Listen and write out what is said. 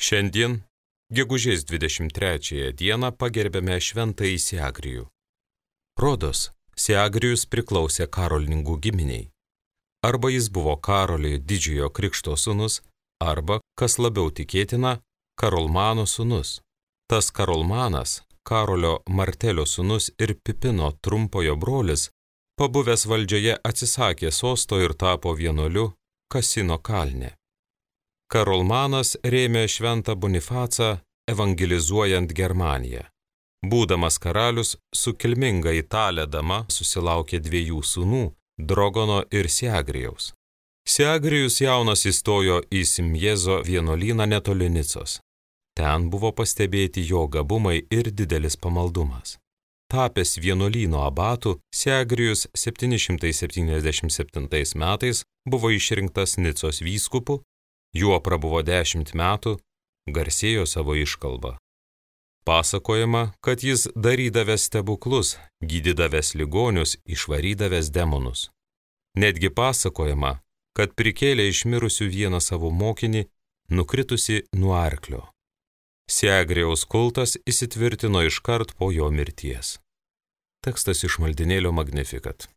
Šiandien, gegužės 23 dieną, pagerbėme šventąjį Siagrijų. Rodos, Siagrijus priklausė karolininkų giminiai. Arba jis buvo Karolio didžiojo krikšto sūnus, arba, kas labiau tikėtina, Karolmano sūnus. Tas Karolmanas, Karolio Martelio sūnus ir Pipino trumpojo brolis, pabuvęs valdžioje atsisakė sosto ir tapo vienuoliu Kasino kalne. Karolmanas rėmė šventą Bonifacą evangelizuojant Germaniją. Būdamas karalius, su kilminga italė dama susilaukė 2 sūnų – Drogono ir Siagrijaus. Siagrijus jaunas įstojo į Simjezo vienuolyną netoli Nicos. Ten buvo pastebėti jo gabumai ir didelis pamaldumas. Tapęs vienuolyno abatu, Siagrijus 777 metais buvo išrinktas Nicos vyskupu, juo prabuvo 10 metų, garsėjo savo iškalba. Pasakojama, kad jis darydavęs stebuklus, gydydavęs ligonius, išvarydavęs demonus. Netgi pasakojama, kad prikėlė iš mirusių vieną savo mokinį, nukritusi nuo arklio. Siagrijaus kultas įsitvirtino iškart po jo mirties. Tekstas iš maldynėlio Magnificat.